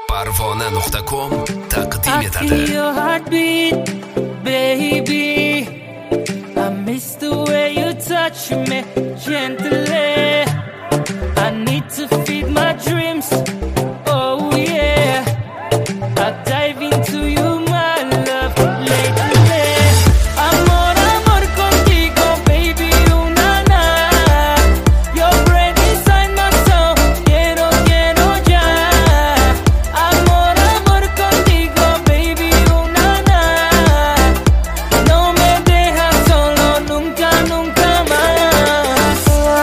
Parvona.com taqdim I etadi. feel your heartbeat, baby. I miss the way you touch me gently. I need to feed my dreams. Oh yeah, I dive into you, my love, lately. Amor, amor contigo, baby, una na. Your breath inside my soul, quiero, quiero ya. Amor, amor contigo, baby, una na. No me dejas solo, nunca, nunca más.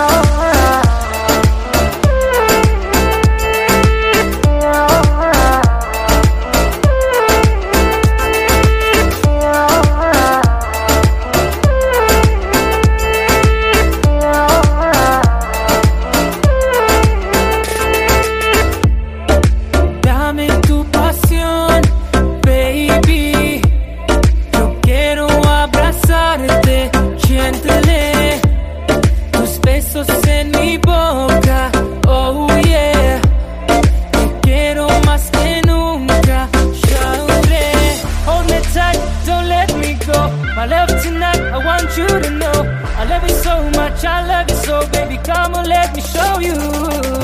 Dame tu pasión, baby. Yo quiero abrazarte, gently. Tus besos en mi boca, oh yeah. Te quiero más que nunca, shawty. Hold me tight, don't let me go. My love tonight, I want you to know. I love you so much, I love you so, baby. Come on, let me show you.